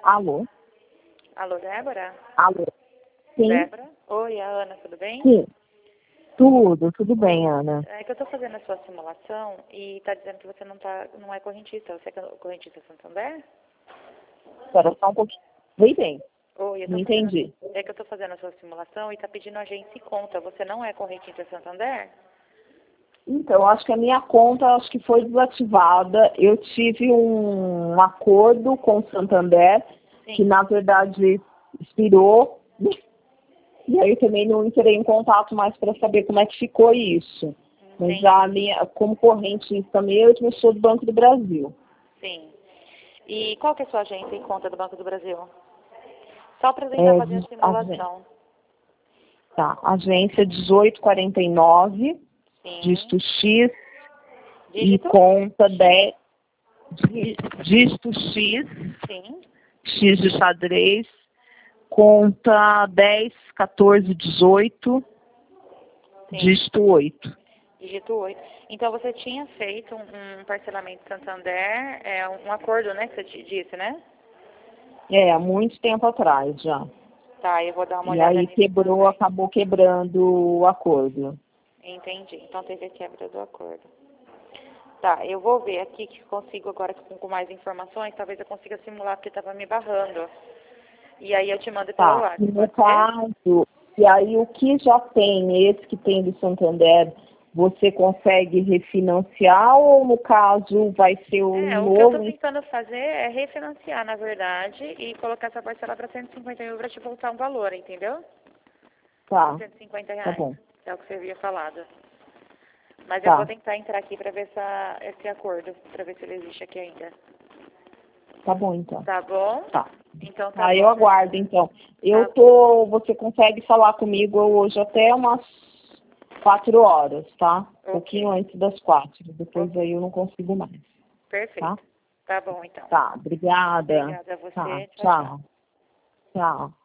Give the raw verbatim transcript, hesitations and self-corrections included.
Alô? Alô, Débora? Alô? Sim? Débora? Oi, a Ana, tudo bem? Sim. Tudo, tudo bem, Ana. É que eu tô fazendo a sua simulação e tá dizendo que você não, tá, não é correntista. Você é correntista Santander? Espera só um pouquinho. Vem bem. Oi, eu tô Não fazendo, entendi. é que eu tô fazendo a sua simulação e tá pedindo agência e conta. Você não é correntista Santander? Então, acho que a minha conta acho que foi desativada. Eu tive um acordo com o Santander, Sim. que na verdade expirou. E aí eu também não entrei em contato mais para saber como é que ficou isso. Mas Entendi. a minha, como correntista mesmo, eu sou do Banco do Brasil. Sim. E qual que é a sua agência e conta do Banco do Brasil? Só para tentar É, fazer a de- agen- simulação. tá, agência dezoito quarenta e nove, Sim. dígito X, e Dígito? conta dez, dí- dígito X, Sim. X de xadrez, conta dez, quatorze, dezoito, Sim. dígito oito. Dígito oito. Então você tinha feito um, um parcelamento Santander, é um, um acordo, né, que você te disse, né? É, há muito tempo atrás já. Tá, eu vou dar uma E olhada aí nisso quebrou, também. acabou quebrando o acordo. Entendi. Então teve a quebra do acordo. Tá, eu vou ver aqui que consigo agora com, com mais informações, talvez eu consiga simular porque estava me barrando. E aí eu te mando pelo Tá, e WhatsApp, no pode ser? caso, e aí o que já tem, esse que tem do Santander, você consegue refinanciar ou no caso vai ser um É, o que eu tô novo? tentando fazer é refinanciar, na verdade, e colocar essa parcela para cento e cinquenta mil para te voltar um valor, entendeu? Tá, cento e cinquenta tá reais, bom. é o que você havia falado. Mas eu vou Tá, tentar entrar aqui para ver essa, esse acordo, para ver se ele existe aqui ainda. tá bom então. Tá bom? Tá. Então tá Tá, eu bom. aguardo então. Eu Tá. tô, você consegue falar comigo hoje até umas quatro horas, tá? Um pouquinho Ok. antes das quatro. Depois Ok. aí eu não consigo mais, tá? Perfeito. Tá bom, então. Tá, obrigada. Obrigada a Tá, você. Tchau, tchau. tchau. Tchau.